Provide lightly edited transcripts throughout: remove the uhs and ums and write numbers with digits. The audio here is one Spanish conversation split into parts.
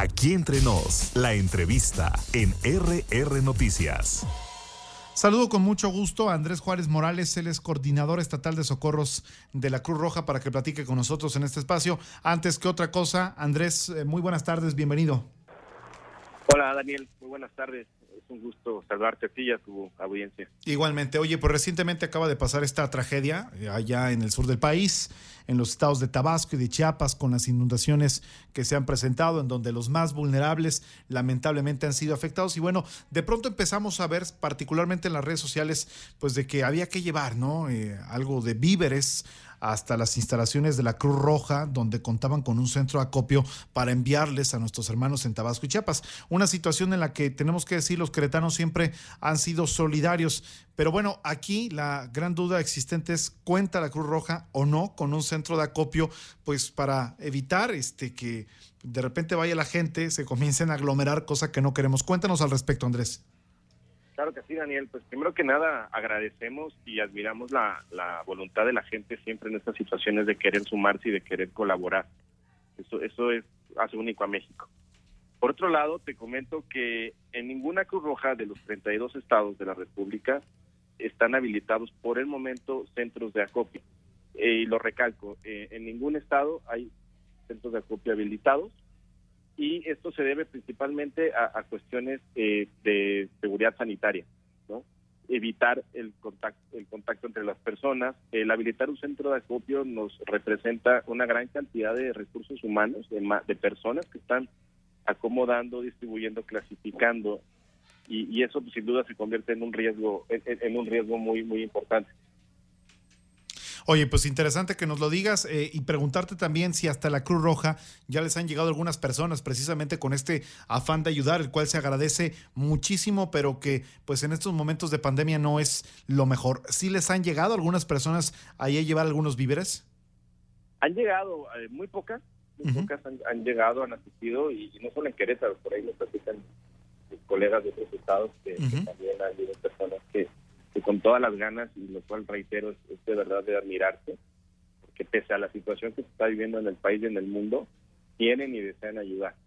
Aquí entre nos, la entrevista en RR Noticias. Saludo con mucho gusto a Andrés Juárez Morales, él es coordinador estatal de socorros de la Cruz Roja, para que platique con nosotros en este espacio. Antes que otra cosa, Andrés, muy buenas tardes, bienvenido. Hola Daniel, muy buenas tardes. Es un gusto saludarte a ti y a tu audiencia. Igualmente. Oye, pues recientemente acaba de pasar esta tragedia allá en el sur del país, en los estados de Tabasco y de Chiapas, con las inundaciones que se han presentado, en donde los más vulnerables lamentablemente han sido afectados. Y bueno, de pronto empezamos a ver, particularmente en las redes sociales, pues de que había que llevar, ¿no? Algo de víveres hasta las instalaciones de la Cruz Roja, donde contaban con un centro de acopio para enviarles a nuestros hermanos en Tabasco y Chiapas. Una situación en la que tenemos que decir, los queretanos siempre han sido solidarios. Pero bueno, aquí la gran duda existente es, ¿cuenta la Cruz Roja o no con un centro de acopio? Pues para evitar que de repente vaya la gente, se comiencen a aglomerar, cosa que no queremos. Cuéntanos al respecto, Andrés. Claro que sí, Daniel. Pues primero que nada agradecemos y admiramos la voluntad de la gente siempre en estas situaciones de querer sumarse y de querer colaborar. Eso hace único a México. Por otro lado, te comento que en ninguna Cruz Roja de los 32 estados de la República están habilitados por el momento centros de acopio. Y lo recalco, en ningún estado hay centros de acopio habilitados. Y esto se debe principalmente a cuestiones de seguridad sanitaria, ¿no? Evitar el contacto entre las personas. El habilitar un centro de acopio nos representa una gran cantidad de recursos humanos, de personas que están acomodando, distribuyendo, clasificando, y eso pues, sin duda se convierte en un riesgo muy, muy importante. Oye, pues interesante que nos lo digas y preguntarte también si hasta la Cruz Roja ya les han llegado algunas personas precisamente con este afán de ayudar, el cual se agradece muchísimo, pero que pues en estos momentos de pandemia no es lo mejor. ¿Sí les han llegado algunas personas ahí a llevar algunos víveres? Han llegado muy pocas han llegado, han asistido, y no solo en Querétaro, por ahí nos platican colegas de otros estados que también han habido personas que con todas las ganas, y lo cual reitero es de verdad de admirarse, porque pese a la situación que se está viviendo en el país y en el mundo, quieren y desean ayudar.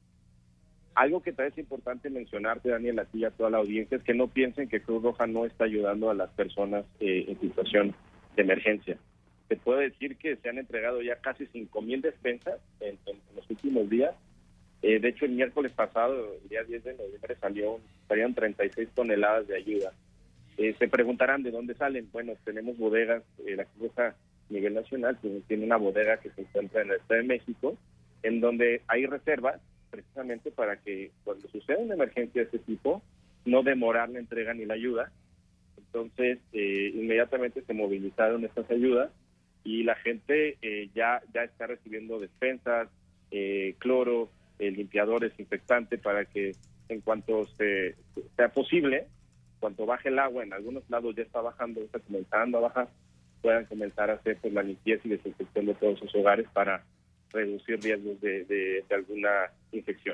Algo que también es importante mencionarte, Daniel, a ti y a toda la audiencia, es que no piensen que Cruz Roja no está ayudando a las personas en situación de emergencia. Te puedo decir que se han entregado ya casi 5,000 despensas en los últimos días. De hecho, el miércoles pasado, el día 10 de noviembre, salieron 36 toneladas de ayuda. Se preguntarán de dónde salen. Bueno, tenemos bodegas, la Cruz Roja a nivel nacional tiene una bodega que se encuentra en el Estado de México, en donde hay reservas precisamente para que cuando suceda una emergencia de este tipo, no demorar la entrega ni la ayuda. Entonces, inmediatamente se movilizaron estas ayudas y la gente ya está recibiendo despensas, cloro, limpiador, desinfectante, para que en cuanto sea posible, cuando baje el agua, en algunos lados ya está bajando, está comenzando a bajar, puedan comenzar a hacer pues la limpieza y desinfección de todos sus hogares para reducir riesgos de alguna infección.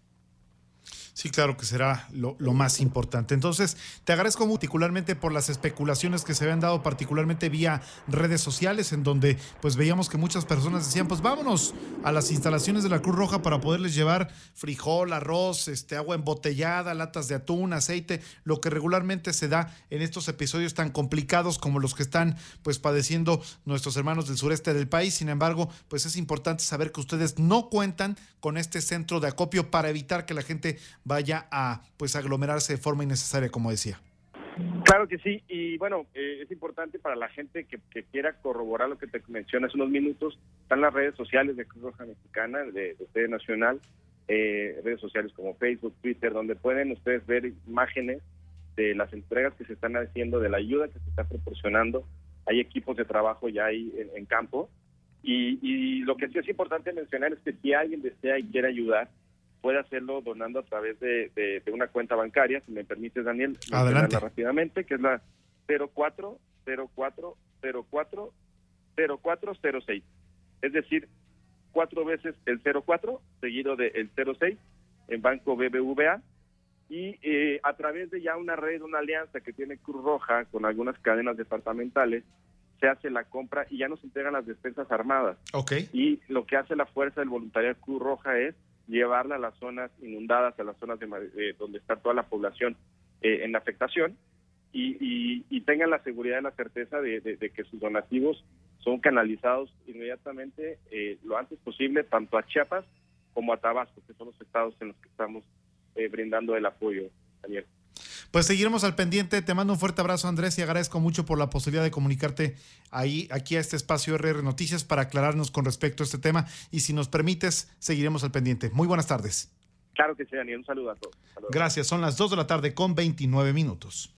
Sí, claro que será lo más importante. Entonces, te agradezco particularmente por las especulaciones que se habían dado, particularmente vía redes sociales, en donde pues veíamos que muchas personas decían, pues vámonos a las instalaciones de la Cruz Roja para poderles llevar frijol, arroz, agua embotellada, latas de atún, aceite, lo que regularmente se da en estos episodios tan complicados como los que están pues padeciendo nuestros hermanos del sureste del país. Sin embargo, pues es importante saber que ustedes no cuentan con este centro de acopio para evitar que la gente vaya a pues aglomerarse de forma innecesaria, como decía. Claro que sí, y bueno, es importante para la gente que quiera corroborar lo que te mencioné hace unos minutos. Están las redes sociales de Cruz Roja Mexicana, de sede nacional, redes sociales como Facebook, Twitter, donde pueden ustedes ver imágenes de las entregas que se están haciendo, de la ayuda que se está proporcionando. Hay equipos de trabajo ya ahí en campo, y lo que sí es importante mencionar es que si alguien desea y quiere ayudar, puede hacerlo donando a través de una cuenta bancaria. Si me permites, Daniel, adelante, rápidamente, que es la 0404040406. Es decir, 4 veces el 04 seguido del 06 en Banco BBVA, y a través de ya una red, una alianza que tiene Cruz Roja con algunas cadenas departamentales, se hace la compra y ya nos entregan las despensas armadas. Okay. Y lo que hace la fuerza del voluntariado Cruz Roja es llevarla a las zonas inundadas, a las zonas donde está toda la población en afectación, y tengan la seguridad y la certeza de que sus donativos son canalizados inmediatamente, lo antes posible, tanto a Chiapas como a Tabasco, que son los estados en los que estamos brindando el apoyo, Daniel. Pues seguiremos al pendiente. Te mando un fuerte abrazo, Andrés, y agradezco mucho por la posibilidad de comunicarte aquí a este espacio RR Noticias para aclararnos con respecto a este tema. Y si nos permites, seguiremos al pendiente. Muy buenas tardes. Claro que sí, Daniel. Un saludo a todos. Gracias. Son las 2 de la tarde con 29 minutos.